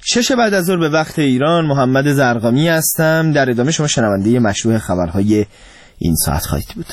6 بعد از ظهر به وقت ایران. محمد زرقامی هستم. در ادامه شما شنونده مشروع خبرهای این ساعت خواهید بود.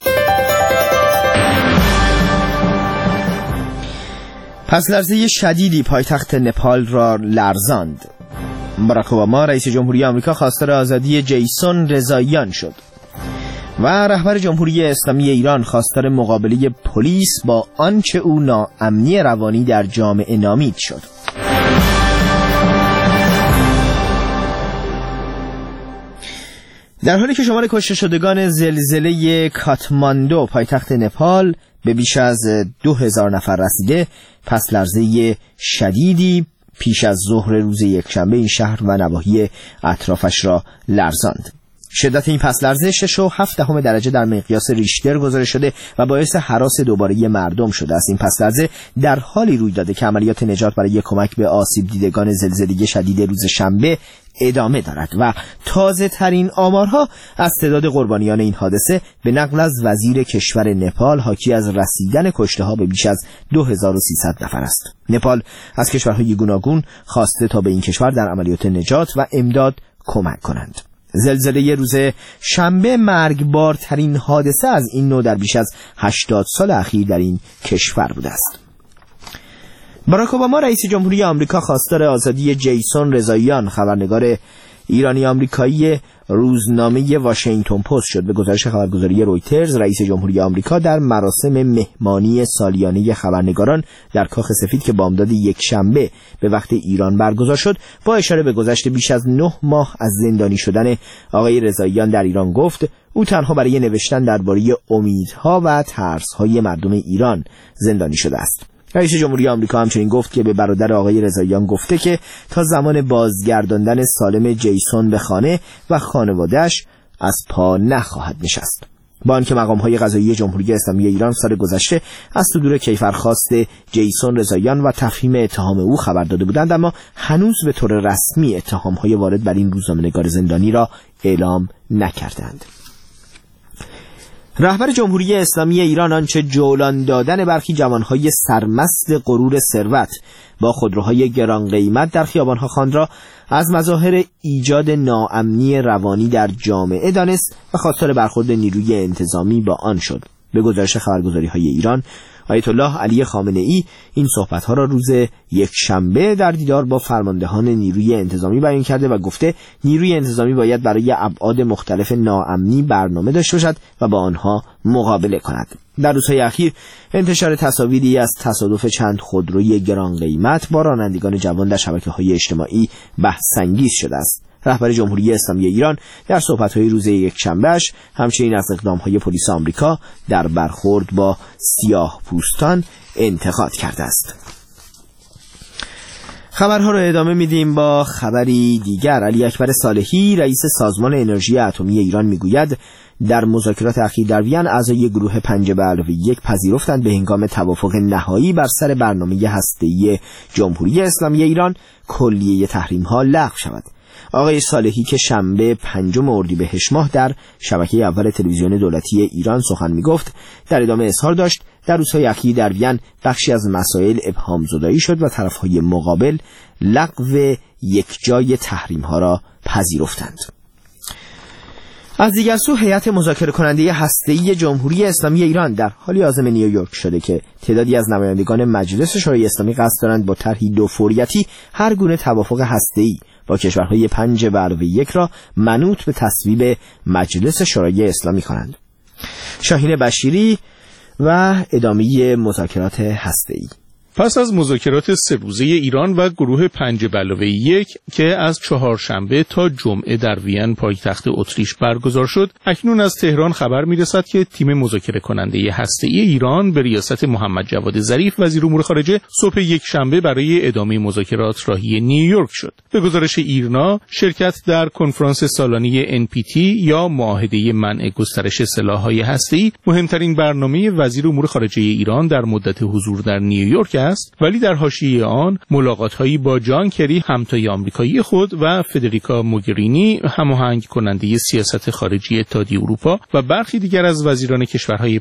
پس لرزه شدیدی پایتخت نپال را لرزاند. باراک اوباما رئیس جمهوری آمریکا خواستار آزادی جیسون رضاییان شد و رهبر جمهوری اسلامی ایران خواستار مقابله پلیس با آنچه او ناامنی روانی در جامعه نامید شد. در حالی که شمار کشته شدگان زلزله کاتماندو پایتخت نپال به بیش از 2000 نفر رسیده، پس لرزه شدیدی پیش از ظهر روز یکشنبه این شهر و نواحی اطرافش را لرزاند. شدت این پس لرزه 6.7 درجه در مقیاس ریشتر گزارش شده و باعث هراس دوباره مردم شده است. این پس لرزه در حالی روی داده که عملیات نجات برای کمک به آسیب دیدگان زلزله شدید روز شنبه ادامه دارد و تازه ترین آمارها از تعداد قربانیان این حادثه به نقل از وزیر کشور نپال حاکی از رسیدن کشته ها به بیش از 2300 نفر است. نپال از کشورهای گوناگون خواسته تا به این کشور در عملیات نجات و امداد کمک کنند. زلزله روز شنبه مرگبارترین حادثه از این نوع در بیش از 80 سال اخیر در این کشور بوده است. باراک اوباما رئیس جمهوری آمریکا خواستار آزادی جیسون رضاییان، خبرنگار ایرانی آمریکایی روزنامه واشنگتن پست شد. به گزارش خبرگزاری رویترز، رئیس جمهوری آمریکا در مراسم مهمانی سالیانه خبرنگاران در کاخ سفید که بامداد یکشنبه به وقت ایران برگزار شد، با اشاره به گذشت بیش از 9 ماه از زندانی شدن آقای رضاییان در ایران گفت او تنها برای نوشتن درباره امیدها و ترس‌های مردم ایران زندانی شده است. رئیس جمهوری آمریکا همچنین گفت که به برادر آقای رضاییان گفته که تا زمان بازگرداندن سالم جیسون به خانه و خانواده‌اش از پا نخواهد نشست. با آنکه مقام‌های قضایی جمهوری اسلامی ایران سال گذشته از صدور کیفرخواست جیسون رضاییان و تفهیم اتهام او خبر داده بودند، اما هنوز به طور رسمی اتهام‌های وارد بر این روزنامه‌نگار زندانی را اعلام نکردند. رهبر جمهوری اسلامی ایران آنچه جولان دادن برخی جوانهای سرمست غرور ثروت با خودروهای گران قیمت در خیابانها خواند را از مظاهر ایجاد ناامنی روانی در جامعه دانست و خواستار برخورد نیروی انتظامی با آن شد. به گزارش خبرگزاری‌های ایران، آیت الله علی خامنه‌ای این صحبت‌ها را روز یکشنبه در دیدار با فرماندهان نیروی انتظامی بیان کرده و گفته نیروی انتظامی باید برای ابعاد مختلف ناامنی برنامه داشته باشد و با آنها مقابله کند. در روزهای اخیر انتشار تصاویری از تصادف چند خودروی گران قیمت با رانندگان جوان در شبکه‌های اجتماعی بحث‌انگیز شده است. رهبر جمهوری اسلامی ایران در صحبت‌های روز یکشنبه‌اش همچنین از اقدام‌های پلیس آمریکا در برخورد با سیاه‌پوستان انتقاد کرده است. خبرها رو ادامه میدیم با خبری دیگر. علی اکبر صالحی رئیس سازمان انرژی اتمی ایران میگوید در مذاکرات اخیر در وین اعضای گروه 5+1 پذیرفتند به هنگام توافق نهایی بر سر برنامه هسته‌ای جمهوری اسلامی ایران کلیه تحریم‌ها لغو شود. آقای صالحی که شنبه 5 اردیبهشت ماه در شبکه اول تلویزیون دولتی ایران سخن میگفت، در ادامه اظهار داشت در روزهای اخیر در وین بخشی از مسائل ابهام زدایی شد و طرفهای مقابل لغو یک جای تحریم‌ها را پذیرفتند. از دیگر سو هیئت مذاکره کننده هسته‌ای جمهوری اسلامی ایران در حالی عازم نیویورک شده که تعدادی از نمایندگان مجلس شورای اسلامی قصد دارند با طرحی دوفوریتی هر گونه توافق هسته‌ای با کشورهای 5+1 را منوط به تصویب مجلس شورای اسلامی کنند. شاهین بشیری و ادامه مذاکرات هسته‌ای. پس از مذاکرات 3 روزه ایران و گروه 5+1 که از چهارشنبه تا جمعه در وین پایتخت اتریش برگزار شد، اکنون از تهران خبر میرسد که تیم مذاکره کننده هسته‌ای ایران به ریاست محمد جواد ظریف وزیر امور خارجه صبح یکشنبه برای ادامه مذاکرات راهی نیویورک شد. به گزارش ایرنا، شرکت در کنفرانس سالانه NPT یا معاهده منع گسترش سلاح‌های هسته‌ای مهمترین برنامه وزیر امور خارجه ایران در مدت حضور در نیویورک است، ولی در حاشیه آن ملاقات‌هایی با جان کری همتای آمریکایی خود و فدریکا موگرینی هماهنگ کننده سیاست خارجی اتحادیه اروپا و برخی دیگر از وزیران کشورهای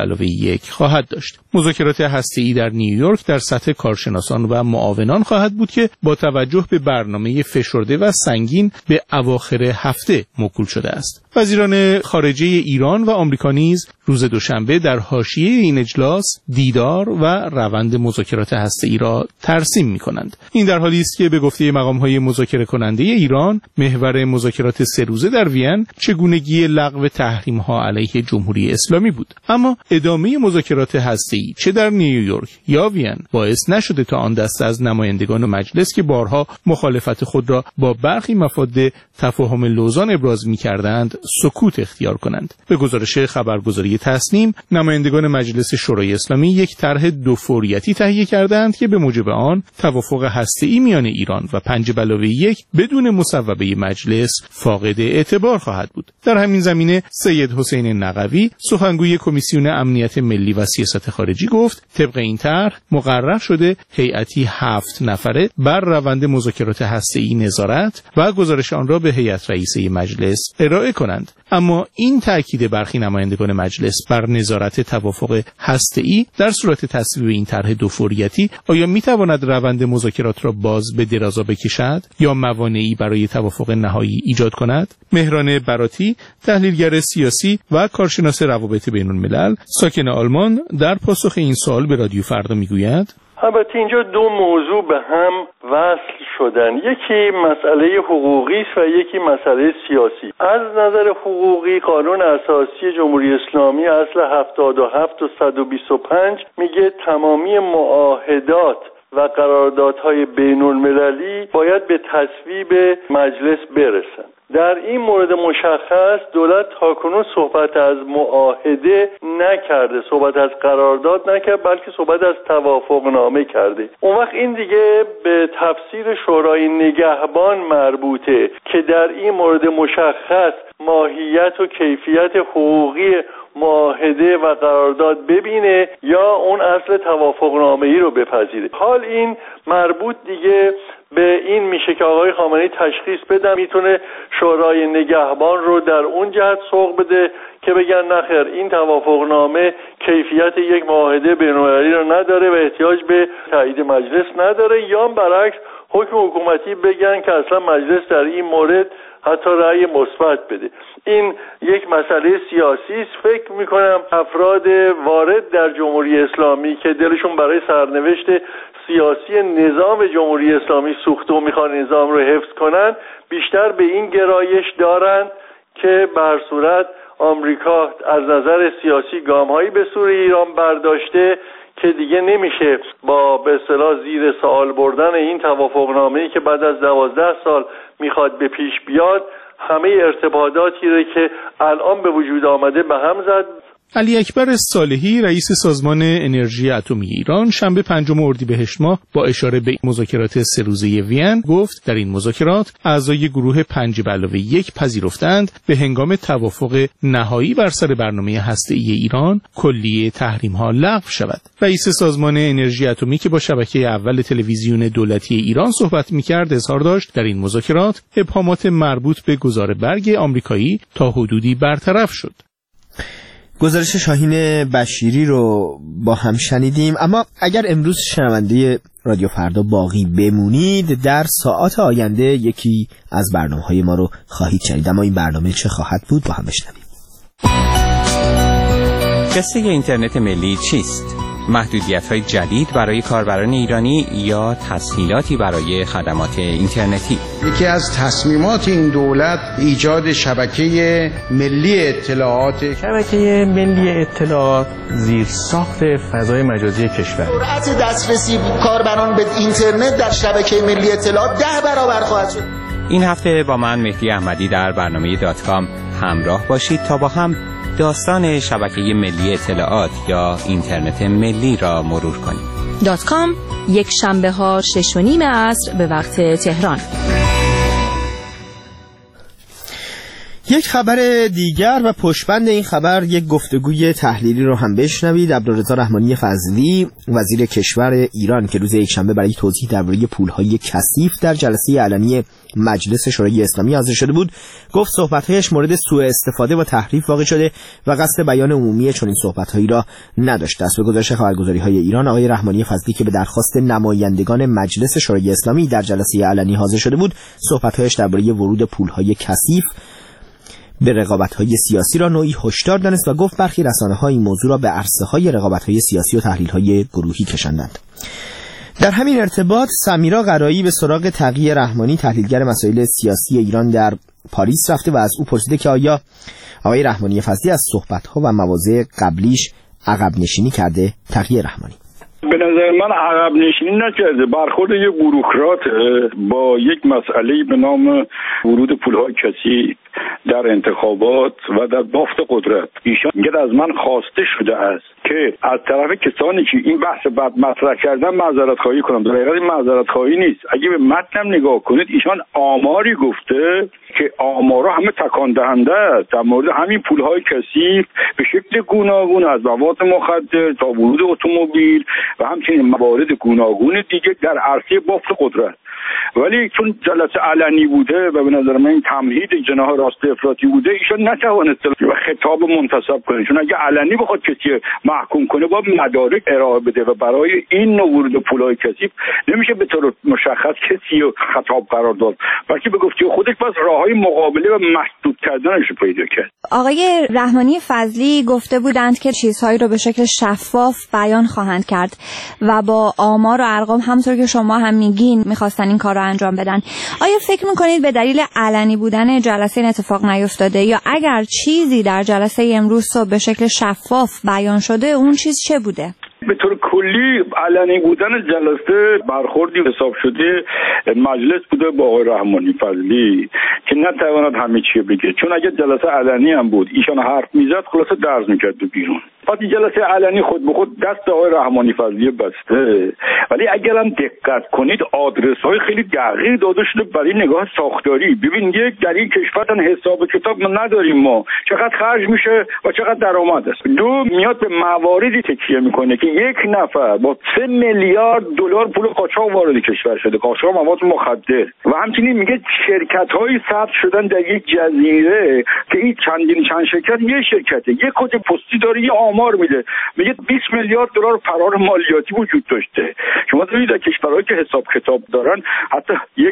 5+1 خواهد داشت. مذاکرات هسته‌ای در نیویورک در سطح کارشناسان و معاونان خواهد بود که با توجه به برنامه فشرده و سنگین به اواخر هفته موکول شده است. وزیران خارجه ایران و آمریکا نیز روز دوشنبه در حاشیه این اجلاس دیدار و روند مذاکرات هسته‌ای را ترسیم می‌کنند. این در حالی است که به گفته مقام‌های مذاکره کننده ایران، محور مذاکرات 3 روزه در وین چگونگی لغو تحریم‌ها علیه جمهوری اسلامی بود. اما ادامه مذاکرات هسته‌ای چه در نیویورک یا وین باعث نشده تا آن دسته از نمایندگان مجلس که بارها مخالفت خود را با برخی مفاد تفاهم لوزان ابراز می‌کردند سکوت اختیار کنند. به گزارش خبرگزاری تصنیم، نمایندگان مجلس شورای اسلامی یک طرح دوفوریتی تهیه کردند که به موجب آن توافق هسته‌ای میان ایران و 5+1 بدون مصوبه مجلس فاقد اعتبار خواهد بود. در همین زمینه سید حسین نقوی، سخنگوی کمیسیون امنیت ملی و سیاست خارجی گفت طبق این طرح مقرر شده هیئتی 7 نفره بر روند مذاکرات هسته‌ای نظارت و گزارش آن را به هیئت رئیسه مجلس ارائه کنند. اما این تأکید برخی نمایندگان مجلس بر نظارت توافق هسته‌ای در صورت تصویب این طرح دوفوریتی آیا میتواند روند مذاکرات را باز به درازا بکشد یا موانعی برای توافق نهایی ایجاد کند؟ مهران براتی، تحلیلگر سیاسی و کارشناس روابط بین‌الملل ساکن آلمان، در پاسخ این سوال به رادیو فردا میگوید: البته اینجا دو موضوع به هم وصل شدن، یکی مسئله حقوقی است و یکی مسئله سیاسی. از نظر حقوقی قانون اساسی جمهوری اسلامی اصل 77 و 125 میگه تمامی معاهدات و قراردادهای بین المللی باید به تصویب مجلس برسن. در این مورد مشخص دولت تاکنون صحبت از معاهده نکرده، صحبت از قرارداد نکرد، بلکه صحبت از توافقنامه کرده. اون وقت این دیگه به تفسیر شورای نگهبان مربوطه که در این مورد مشخص ماهیت و کیفیت حقوقی معاهده و قرارداد ببینه یا اون اصل توافقنامه‌ای رو بپذیره. حال این مربوط دیگه به این میشه که آقای خامنه‌ای تشخیص بدن میتونه شورای نگهبان رو در اون جهت سوق بده که بگن نخیر این توافقنامه کیفیت یک معاهده بین‌المللی رو نداره و احتیاج به تایید مجلس نداره، یا برعکس حکم حکومتی بگن که اصلا مجلس در این مورد حتی رأی مثبت بده. این یک مسئله سیاسی است. فکر میکنم افراد وارد در جمهوری اسلامی که دلشون برای سرنوشت سیاسی نظام جمهوری اسلامی سوخته و میخوان نظام رو حفظ کنن بیشتر به این گرایش دارن که به هر صورت آمریکا از نظر سیاسی گام‌هایی به سوی ایران برداشته که دیگه نمیشه با به اصطلاح زیر سوال بردن این توافقنامه‌ای که بعد از 12 سال میخواد به پیش بیاد همه ارتباطاتی رو که الان به وجود آمده به هم زد. علی اکبر صالحی، رئیس سازمان انرژی اتمی ایران، شنبه 5 اردیبهشت ماه با اشاره به مذاکرات 3 روزه وین گفت در این مذاکرات اعضای گروه 5+1 پذیرفتند به هنگام توافق نهایی بر سر برنامه هسته‌ای ایران کلیه تحریم‌ها لغو شود. رئیس سازمان انرژی اتمی که با شبکه اول تلویزیون دولتی ایران صحبت می‌کرد اظهار داشت در این مذاکرات ابهامات مربوط به گذار برگ آمریکایی تا حدودی برطرف شد. گزارش شاهین بشیری رو با هم شنیدیم. اما اگر امروز شنونده رادیو فردا باقی بمونید در ساعات آینده یکی از برنامه‌های ما رو خواهید شنید. اما این برنامه چه خواهد بود با هم بشنویم. قصه اینترنت ملی چیست؟ محدودیت‌های جدید برای کاربران ایرانی یا تسهیلاتی برای خدمات اینترنتی؟ یکی از تصمیمات این دولت ایجاد شبکه ملی اطلاعات. شبکه ملی اطلاعات زیرساخت فضای مجازی کشور. سرعت دسترسی کاربران به اینترنت در شبکه ملی اطلاعات 10 برابر خواهد شد. این هفته با من مهدی احمدی در برنامه .com همراه باشید تا با هم داستان شبکه ملی اطلاعات یا اینترنت ملی را مرور کنیم. .com یک شنبه ها 6:30 عصر به وقت تهران. یک خبر دیگر و پشتبند این خبر یک گفتگوی تحلیلی رو هم بشنوید. عبدالرضا رحمانی فضلی وزیر کشور ایران که روز یکشنبه برای توضیح درباره پولهای کثیف در جلسه علنی مجلس شورای اسلامی حاضر شده بود، گفت صحبت‌هایش مورد سوء استفاده و تحریف واقع شده و قصد بیان عمومی چنین صحبت‌هایی را نداشته است. به گزارش خبرگزاری‌های ایران، آقای رحمانی فضلی که به درخواست نمایندگان مجلس شورای اسلامی در جلسه علنی حاضر شده بود، صحبت‌هایش درباره ورود پولهای کثیف به رقابت‌های سیاسی را نوعی هشدار دانست و گفت برخی رسانه‌ها این موضوع را به عرصه‌های رقابت‌های سیاسی و تحلیل‌های گروهی کشاندند. در همین ارتباط سمیرا قرایی به سراغ تقی رحمانی تحلیلگر مسائل سیاسی ایران در پاریس رفته و از او پرسیده که آیا آقای رحمانی فضلی از صحبت‌ها و مواضع قبلیش عقب نشینی کرده. تقی رحمانی: به نظر من عقب نشینی نکرده، برخورد یک بوروکرات با یک مسئله به نام ورود پولهای کثیف در انتخابات و در بافت قدرت. ایشان میگه از من خواسته شده است که از طرف کسانی که این بحث بد مطرح کردن معذرت خواهی کنم. در حقیقت این معذرت خواهی نیست. اگه به متنم نگاه کنید، ایشان آماری گفته که آمارا همه تکان دهنده است در مورد همین پولهای کثیف به شکل گوناگون، از مواد مخدر تا ورود اتومبیل و همچنین موارد گوناگون دیگه در عرصه بافت قدرت. ولی چون جلسه علنی بوده و به نظر من این تمهید جناح راست افراطی بوده، ایشان نتوانست خطاب منتسب کنه، چون اگه علنی بخواد کسی محکوم کنه با مدارک ارائه بده و برای این نوع ورود پولهای کثیف نمیشه به طور مشخص کسی رو خطاب قرار داد، بلکه به گفته خودش بس راههای مقابله و محدود کردنش رو پیدا کرد. آقای رحمانی فضلی گفته بودند که چیزهایی رو به شکل شفاف بیان خواهند کرد و با آمار و ارقام همونطور که شما هم میگین میخواستن این کار رو انجام بدن. آیا فکر میکنید به دلیل علنی بودن جلسه این اتفاق نیفتاده، یا اگر چیزی در جلسه امروز صبح به شکل شفاف بیان شده اون چیز چه بوده؟ به طور کلی علنی بودن جلسه برخوردی حساب شده مجلس بوده با آقای رحمانی فضلی که نتواند همه چی بگه، چون اگه جلسه علنی هم بود ایشان حرف میزد خلاصه درز میکرد بیرون. پس جلسه علنی خود به خود دست آقای رحمانی فضلی بسته، ولی اگرم دقت کنید آدرس های خیلی دقیق داده شده برای نگاه ساختاری. ببین، یک در این کشور حساب کتاب ما نداریم، ما چقدر خرج میشه و چقدر درآمد است. دو، میاد به مواردی تکیه میکنه که یک نفر با 3 میلیارد دلار پول قاچاق وارد کشور شده، قاچاق مواد مخدر، و همچنین میگه شرکت هایی ثبت شدن در یک جزیره که این چند شرکت یه شرکته، یک کد پستی داره، یه آمار میده، میگه 20 میلیارد دلار فرار مالیاتی وجود داشته. شما ببینید در کشورهایی که حساب کتاب دارن حتی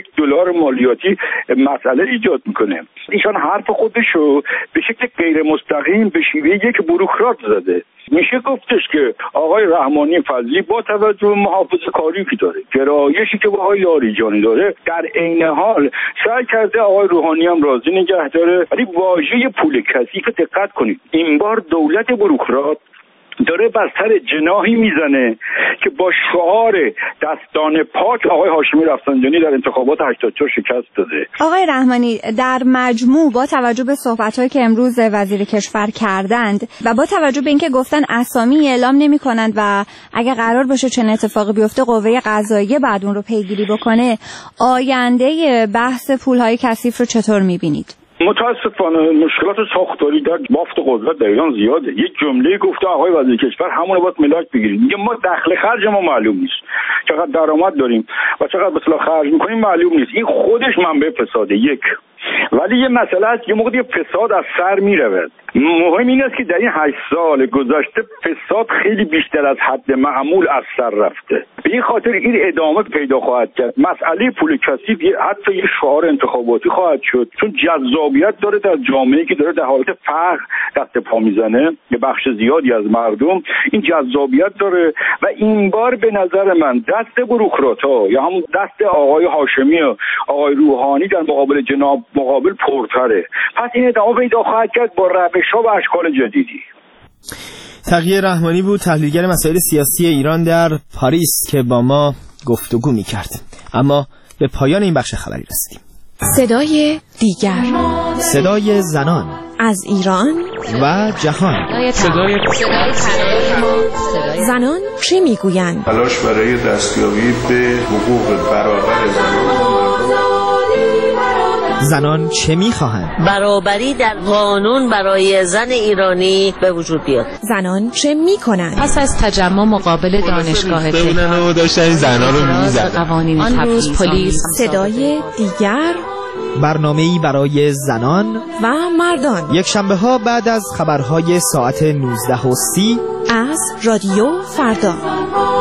$1 مالیاتی مسئله ایجاد میکنه. ایشان حرف خودشو به شکل غیر مستقیم به شیوه یک بوروکرات زده. میشه گفتش که آقای رحمانی فضلی با توجه به محافظه‌کاری که داره، گرایشی که با آقای لاریجانی داره، در عین حال سعی کرده آقای روحانی هم راضی نگه داره. ولی واژه پول کثیف دقت کنید، این بار دولت بوروکرات داره بر سر جناحی میزنه که با شعار دستان پاک آقای هاشمی رفسنجانی در انتخابات 84 شکست داده. آقای رحمانی، در مجموع با توجه به صحبت‌هایی که امروز وزیر کشور کردند و با توجه به اینکه گفتن اسامی اعلام نمی‌کنند و اگه قرار باشه چنین اتفاقی بیفته قوه قضاییه بعد اون رو پیگیری بکنه، آینده بحث پول‌های کثیف رو چطور می‌بینید؟ متاسفانه مشکلات ساختاری در بافت قدرت در ایران زیاده. یک جمله گفته آقای وزیر کشور، همون رو باید ملاک بگیریم. میگه ما دخل خرج ما معلوم نیست، چقدر درآمد داریم و چقدر به اصطلاح خرج میکنیم معلوم نیست. این خودش منبع فساده. یک، ولی یه مسئله است، یه موقع فساد از سر میرود. مهم این است که در این 8 سال گذشته فساد خیلی بیشتر از حد معمول از سر رفته. به این خاطر این ادامه پیدا خواهد کرد. مسئله پول کثیف حتی یه شعار انتخاباتی خواهد شد، چون جذابیت داره در جامعه‌ای که داره در حالت فقر دست پا میزنه. یه بخش زیادی از مردم این جذابیت داره و این بار به نظر من دست بوروکرات‌ها یا همون دست آقای هاشمی و آقای روحانی در مقابل جناب مقابل پرتره. پس این ادامه پیدا خواهد کرد با روش‌ها و اشکال جدیدی. تقی رحمانی بود، تحلیلگر مسائل سیاسی ایران در پاریس که با ما گفتگو می‌کرد. اما به پایان این بخش خبری رسیدیم. صدای دیگر، صدای زنان از ایران و جهان. صدای زنان چه میگویند؟ تلاش برای دستیابی به حقوق برابر زنان. زنان چه میخواهند؟ برابری در قانون برای زن ایرانی به وجود بیاد. زنان چه میکنند؟ پس از تجمع مقابل دانشگاه تهران داشتن زنان رو میزدن. آن روز پلیس صدای دیگر، برنامه‌ای برای زنان و مردان، یک شنبه ها بعد از خبرهای ساعت 19:30 از رادیو فردا.